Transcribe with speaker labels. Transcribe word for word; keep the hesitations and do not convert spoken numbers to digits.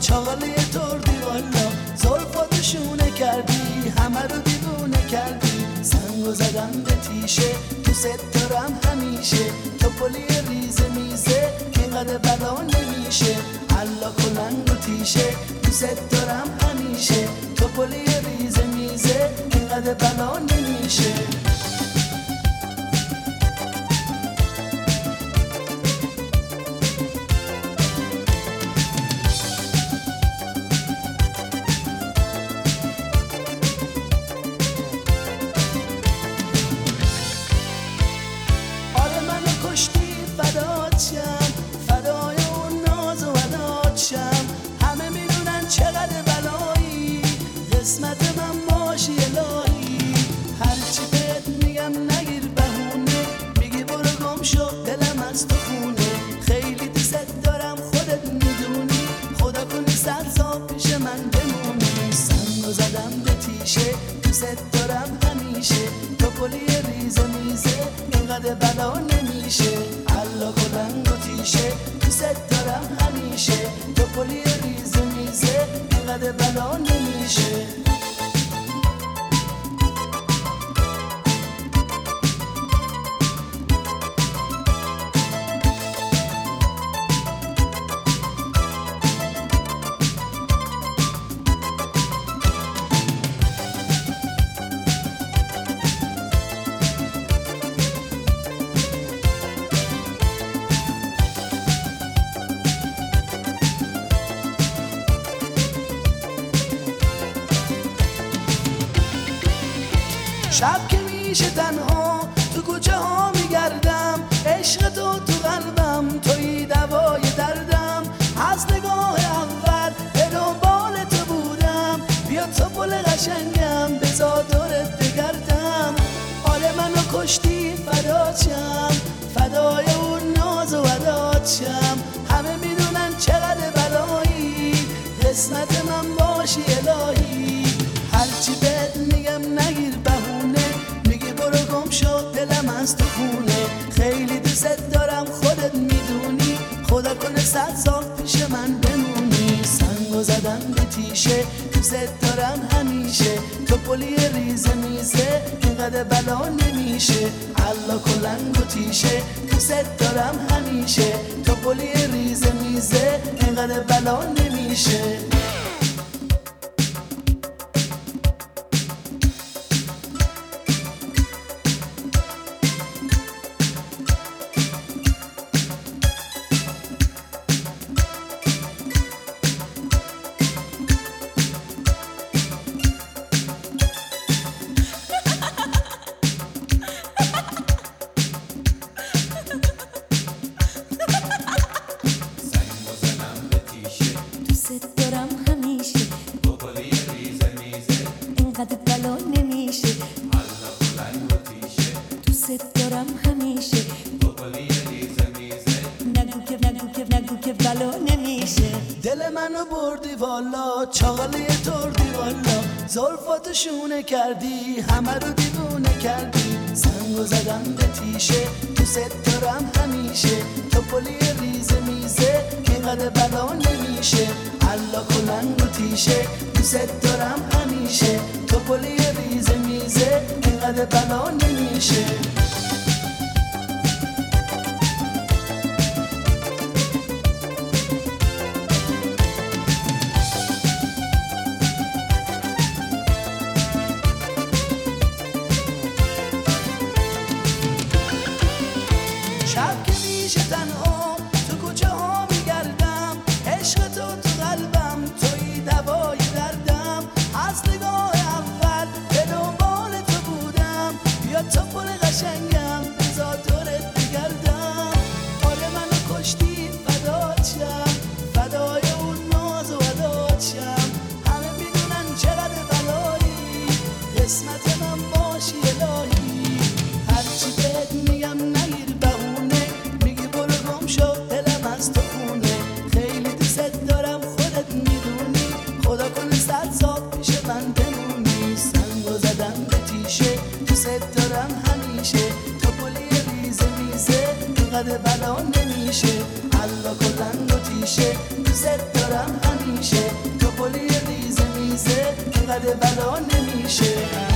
Speaker 1: چاقالی تردی والا، زلفاتو شونه کردی همه رو دیوونه کردی. سنگو زدم به تیشه دوست دارم همیشه، توپلی ریزه میزه که اینقدر بلا نمیشه. الله کلنگ و تیشه دوست دارم همیشه، توپلی ریزه میزه که اینقدر بلا نمیشه. فدای اون ناز و وداد شم، همه میدونن چقدر بلایی، قسمت من باشی الهی. هرچی بهت میگم نگیر بهونه، میگی برو گم شو دلم از تو خونه. خیلی دوست دارم خودت میدونی، خدا کنی صد سال پیش من بمونی. سنگو زدم به تیشه دوست دارم همیشه، توپلی ریزه میزه اینقدر بلا نمیشه. الله کلنگ و تیشه دوست دارم همیشه، توپلی ریزه میزه اینقدر بلا نمیشه. شب که میشه تنها تو کوچه ها میگردم، عشق تو تو قلبم توی دوای دردم. از نگاه اول به دنبال تو بودم، بیا توپل قشنگم بذار دورت بگردم. حال منو کشتی فدات شم، فدای اون ناز و ودات شم. همه میدونن چقدر بلایی، قسمت من باشی الهی. هرچی بهت میگم نگیر بهونه، میگی برو گم شو دلم از تو خونه. خیلی دوست دارم خودت میدونی، خدا کنه صد سال پیش من بمونی. سنگو زدم به تیشه دوست دارم همیشه، توپلی ریزه میزه اینقدر بلا نمیشه. الله کلنگ و تیشه دوست دارم همیشه، توپلی ریزه میزه اینقدر بلا نمیشه. دل منو بردی والا، چاقالی تردی والا، زلفاتو شونه کردی همه رو دیوونه کردی. سنگو زدم به تیشه دوست دارم همیشه، توپلی ریزه میزه اینقدر بلا نمیشه. الله کلنگ و تیشه دوست دارم همیشه، توپلی ریزه میزه اینقدر بلا نمیشه. شب که میشه تنها تو کوچه ها میگردم، عشق تو تو قلبم توی دوای دردم. از نگاه اول به دنبال تو بودم، بیا توپل قشنگم بذار دورت بگردم. آره منو کشتی فدات شم، فدای اون ناز و ودات شم. همه میدونن چقدر بلایی، قسمت من باشی الهی. هرچی بهت میگم نگیر بهونه، میگی برو گم شو دلم از تو خونه. خیلی دوست دارم خودت میدونی، خدا کنه صد سال پیش من بمونی. سنگو زدم به تیشه دوست دارم همیشه، توپلی ریزه میزه اینقدر بلا نمیشه. الله کلنگ و تیشه پیشه دوست دارم همیشه تو پلی ریزه میزه اینقدر بلا نمیشه